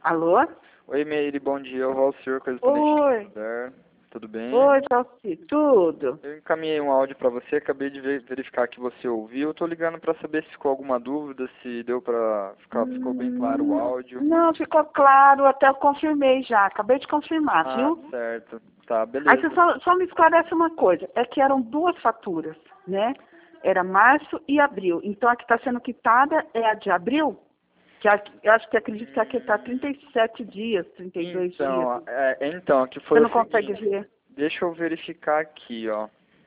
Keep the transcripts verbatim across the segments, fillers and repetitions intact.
Alô? Oi, Meire, bom dia. Eu vou ao senhor, Oi. Tudo bem? Oi, Jalci, tudo? Eu encaminhei um áudio para você, acabei de ver- verificar que você ouviu. Eu tô ligando para saber se ficou alguma dúvida, se deu para ficar, ficou bem claro o Hum, áudio. Não, ficou claro, até eu confirmei já, acabei de confirmar, Ah, viu? certo. Tá, Aí você beleza. só, só me esclarece uma coisa, é que eram duas faturas, né? Era março e abril. Então a que está sendo quitada é a de abril? Que a, eu acho que acredito que aqui está trinta e sete dias, trinta e dois Então, dias. é, então, que Você foi não o consegue seguinte. ver? Deixa eu verificar aqui, ó.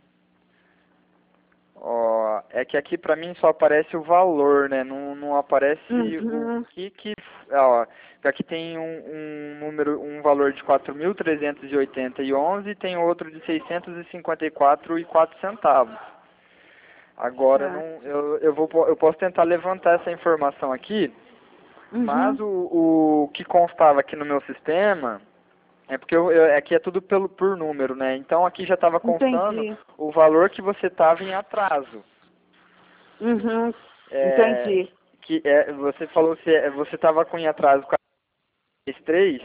Ó, é que aqui pra mim só aparece o valor, né? Não, não aparece o Uhum. que que... Ó, aqui tem um, um número, um valor de quatro mil trezentos e oitenta e onze e tem outro de seiscentos e cinquenta e quatro e quatro centavos. Agora, não, Certo. eu, eu, vou, eu posso tentar levantar essa informação aqui, mas Uhum. o, o que constava aqui no meu sistema... É porque eu, eu, aqui é tudo pelo, por número, né? Então aqui já estava constando Entendi. o valor que você estava em atraso. Uhum. É, Entendi. que é, você falou que você estava com em atraso com a mês três,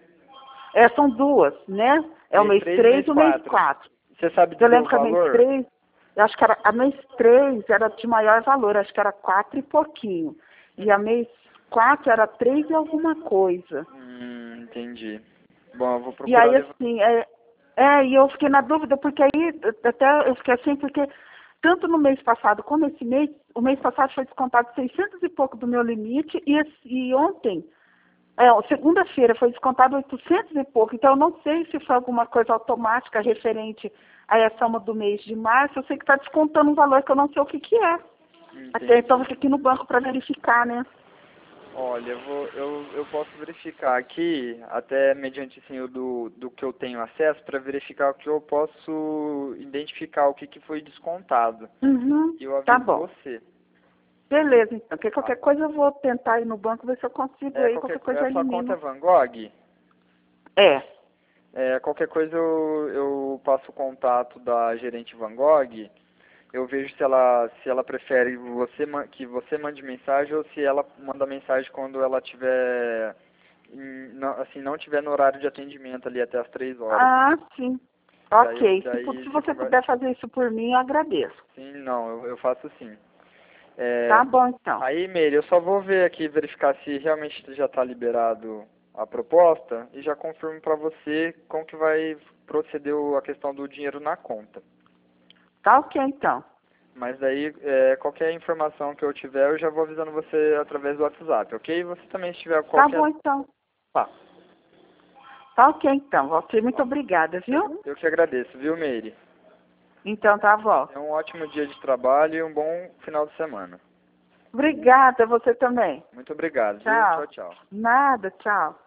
É, são duas, né? É o mês mês três e três mês e o mês quatro. quatro. Você sabe Eu dizer o lembro que a mês valor? três, eu acho que era, a mês três era de maior valor, acho que era quatro e pouquinho. E a mês quatro era três e alguma coisa. Hum, entendi. Bom, eu vou E procurar aí, levantar. assim, é, é, e eu fiquei na dúvida, porque aí, até eu fiquei assim, porque tanto no mês passado como esse mês, o mês passado foi descontado seiscentos e pouco do meu limite, e, esse, e ontem, é, segunda-feira foi descontado oitocentos e pouco, então eu não sei se foi alguma coisa automática referente a essa uma do mês de março, eu sei que está descontando um valor que eu não sei o que que é. Até então vou Entendi. ter que ir no banco para verificar, né? Olha, eu, vou, eu, eu posso verificar aqui, até mediante assim, o do, do que eu tenho acesso, para verificar o que eu posso identificar o que, que foi descontado. Uhum, E eu tá aviso bom. você. Beleza, então, porque Tá? qualquer coisa eu vou tentar ir no banco, ver se eu consigo É, aí, qualquer, qualquer co- coisa a eu sua conta é elimino. Van Gogh? É, É, qualquer coisa eu, eu passo o contato da gerente Van Gogh. Eu vejo se ela, se ela prefere você, ma- que você mande mensagem ou se ela manda mensagem quando ela tiver, em- não, assim, não tiver no horário de atendimento ali até as três horas. ah, sim. Daí, eu- Ok, se, pu- daí se você você conversa. puder fazer isso por mim, eu agradeço. Sim, não, eu, eu faço sim. É, Tá bom, então. aí, Meire, eu só vou ver aqui, verificar se realmente já está liberado a proposta e já confirmo para você como que vai proceder o- a questão do dinheiro na conta. Tá ok, então. Mas daí, é, qualquer informação que eu tiver, eu já vou avisando você através do WhatsApp, ok? Você também, se tiver Tá qualquer... bom, então. Tá, Tá ok, então. Você, muito tá. obrigada, Eu, viu? eu que agradeço, viu, Meire? Então, tá bom. Tenha um ótimo dia de trabalho e um bom final de semana. Obrigada, você também. Muito obrigado, viu? Tchau. Tchau, tchau. Nada, tchau.